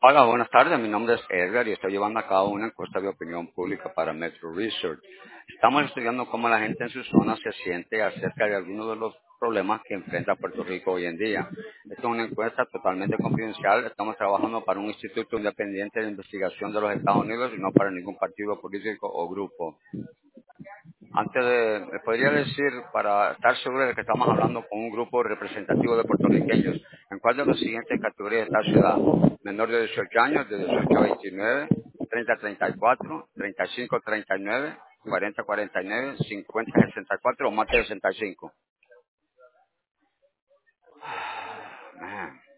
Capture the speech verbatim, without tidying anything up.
Hola, buenas tardes. Mi nombre es Edgar y estoy llevando a cabo una encuesta de opinión pública para Metro Research. Estamos estudiando cómo la gente en su zona se siente acerca de algunos de los problemas que enfrenta Puerto Rico hoy en día. Esta es una encuesta totalmente confidencial. Estamos trabajando para un instituto independiente de investigación de los Estados Unidos y no para ningún partido político o grupo. Antes de, le podría decir, para estar seguro de que estamos hablando con un grupo representativo de puertorriqueños, ¿en cuál de las siguientes categorías está ciudad? Menor de dieciocho años, de dieciocho a veintinueve, treinta a treinta y cuatro, treinta y cinco a treinta y nueve, cuarenta a cuarenta y nueve, cincuenta a sesenta y cuatro o más de sesenta y cinco. Man.